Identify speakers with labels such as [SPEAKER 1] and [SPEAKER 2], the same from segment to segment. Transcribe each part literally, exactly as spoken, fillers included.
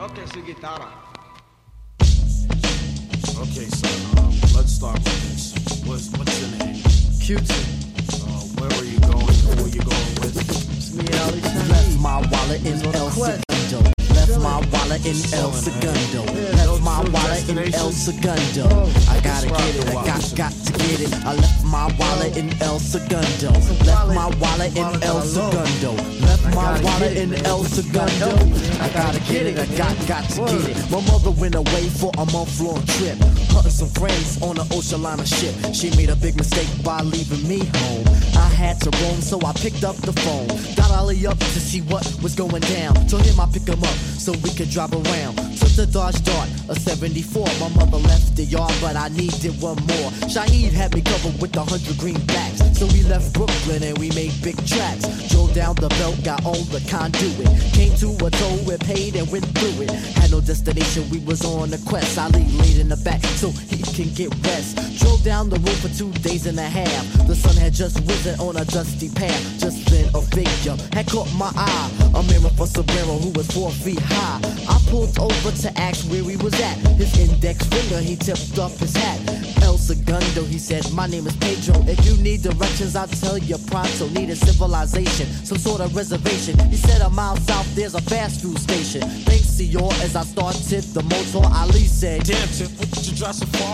[SPEAKER 1] toque su guitarra.
[SPEAKER 2] Okay, son, um, let's start with this. What's, what's your name?
[SPEAKER 3] Q-Tip.
[SPEAKER 2] Uh, where are you going? Who are you going with?
[SPEAKER 3] It's me, Ali Shani.
[SPEAKER 4] Left my wallet in El Segundo. Left my wallet in El Segundo. Left my wallet in El Segundo. I gotta get it, I got, got to get it. I left my wallet in El Segundo. Left my wallet in El Segundo. Left my wallet in El Segundo. I gotta get it, I got, got to get it. My mother went away for a month-long trip, hunting some friends on an ocean liner ship. She made a big mistake by leaving me home. I had to roam, so I picked up the phone. Got Ali up to see what was going down. Told him I'd pick him up so we could drive around. Took the Dodge Dart, a seventy-four. My mother left the yard, but I needed one more. Shaheed had me covered with a hundred greenbacks. So we left Brooklyn and we made big tracks. Drove down the belt, got on the conduit. Came to a toll, we paid and went through it. Had no destination, we was on a quest. Ali laid in the back so he can get rest. Drove down the road for two days and a half. The sun had just risen on a dusty path. Just then a figure had caught my eye. A mirror for Sombrero who was four feet high. I pulled over to ask where he was at. His index finger, he tipped up his hat. El Segundo, he said, my name is Pedro. If you need directions, I'll tell you pronto. Need a civilization, some sort of reservation. He said a mile south, there's a fast food station. Thanks, senor, as I started the motor, Ali said,
[SPEAKER 2] Damn, Tip, what did you drive so far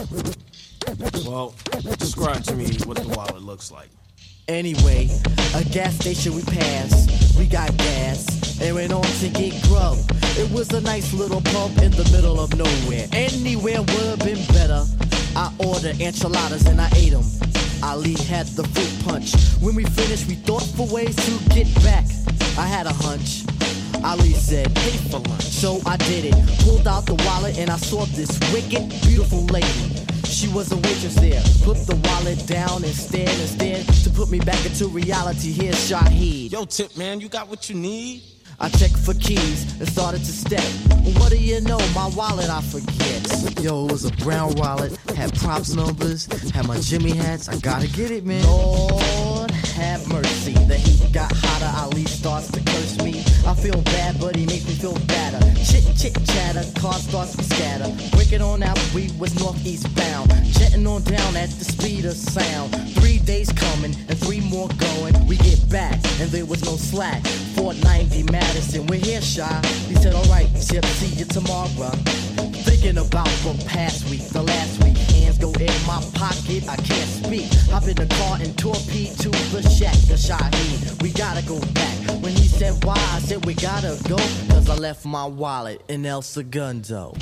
[SPEAKER 2] for? Well, describe to me what the wallet looks like.
[SPEAKER 4] Anyway, a gas station we passed, we got gas, and went on to get grub. It was a nice little pub in the middle of nowhere. Anywhere would have been better. I ordered enchiladas and I ate them. Ali had the fruit punch. When we finished, we thought for ways to get back. I had a hunch. Ali said, pay for lunch. So I did it. Pulled out the wallet and I saw this wicked, beautiful lady. She was a waitress there. Put the wallet down and stared and stared to put me back into reality. Here's Shaheed.
[SPEAKER 2] Yo, Tip, man, you got what you need?
[SPEAKER 4] I checked for keys and started to step. What do you know? My wallet I forget. Yo, it was a brown wallet, had props numbers, had my Jimmy hats. I gotta get it, man. Lord have mercy. The heat got hotter. Ali starts to curse me. I feel bad, but he makes me feel better. Chit chit chatter, car starts to scatter. Breaking on out, we was northeast bound. Jetting on down at the speed of sound. Three days coming and three more going. We get back and there was no slack. four ninety Madison, we're here, Shy. He said, alright, Chip, see you tomorrow. Thinking about the past week, the last week. Hands go in my pocket, I can't speak. Hop in the car and torpedo to the shack, the Shaheed. We gotta go back. When he said why, I said we gotta go. Cause I left my wallet in El Segundo.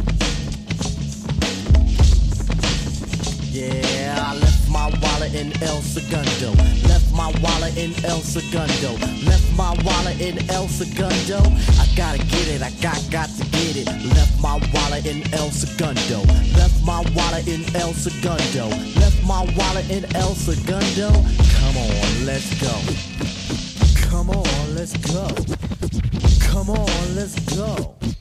[SPEAKER 4] Yeah, I left my wallet in El Segundo. Left my wallet in El Segundo. Left my wallet in El Segundo. I gotta get it, I got, got to get it. Left my wallet in El Segundo. Left my wallet in El Segundo. Left my wallet in El Segundo. Come on, let's go. Come on, let's go. Come on, let's go.